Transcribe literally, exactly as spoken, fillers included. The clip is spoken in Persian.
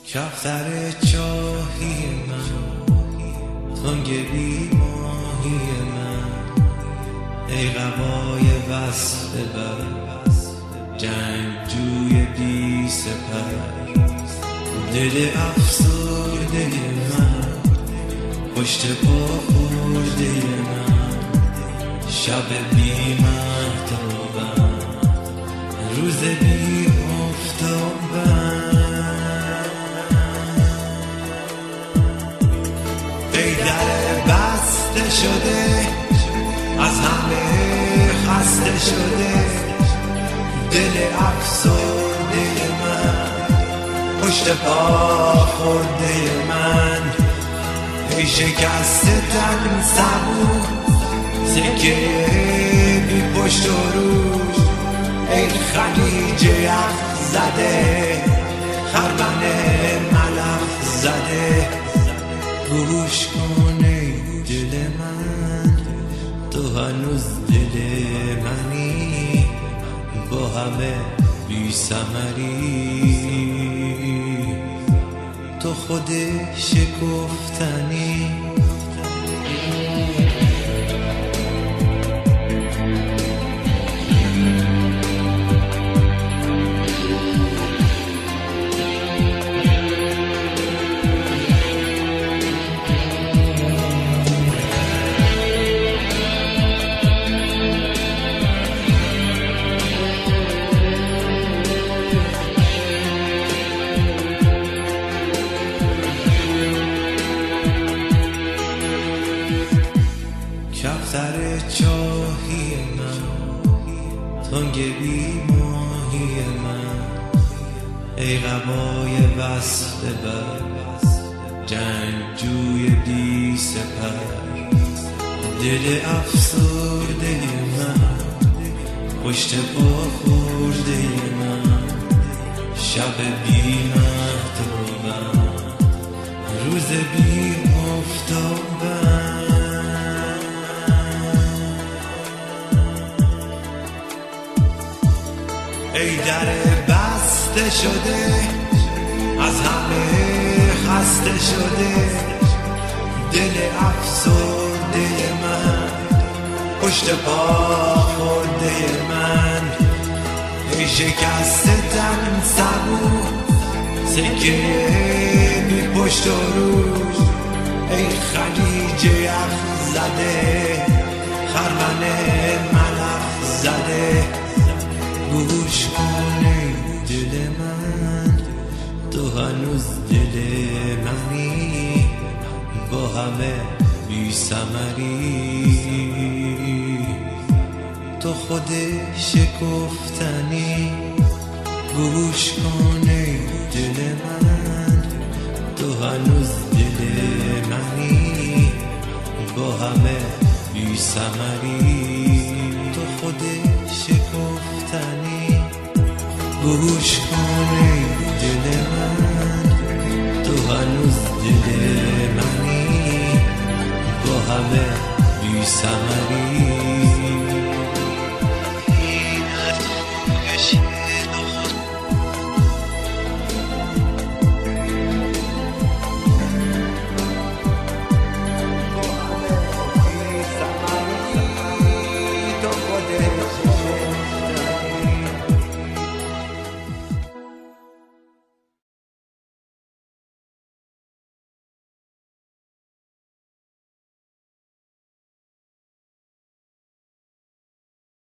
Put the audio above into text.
کفتر چاهی من، تنگ بی ماهی من، ای قبای وصل بر جنگجوی بی سپر، دل افسرده من، پشت پا خورده من، شب بی مهتابم، روز بی آفتابم. ای در بسته شده، از همه خسته شده، دل افسرده من، پشت پا خورده من، ای شکسته تن صبور، سکه بی پشت و روش، ای خلیج یخ زده، خرمن ملخ زده. گوش کن ای دل من، تو هنوز دل منی، با همه بی ثمری، تو خود شکفتنی. کفتر چاهی من، تنگ بی ماهی من، ای قبای وصل بر جنگجوی بی سپر، دل افسرده من، پشت پا خورده من، شب بی مهتابم، روز بی آفتابم. ای در بسته شده، از همه خسته شده، دل افسرده من، پشت پا خورده من، ای شکسته تن صبور، سکه بی پشت و روش، ای خلیج یخ زده، خرمن ملخ زده. گوش کن ای دل من، تو هنوز دل منی، با همه بی ثمری، تو خود شکفتنی. گوش کن ای دل من، تو هنوز دل منی، با همه بی ثمری، تو خود شکفتنی. گوش کن ای دل من، تو هنوز دل منی، با همه بی ثمری.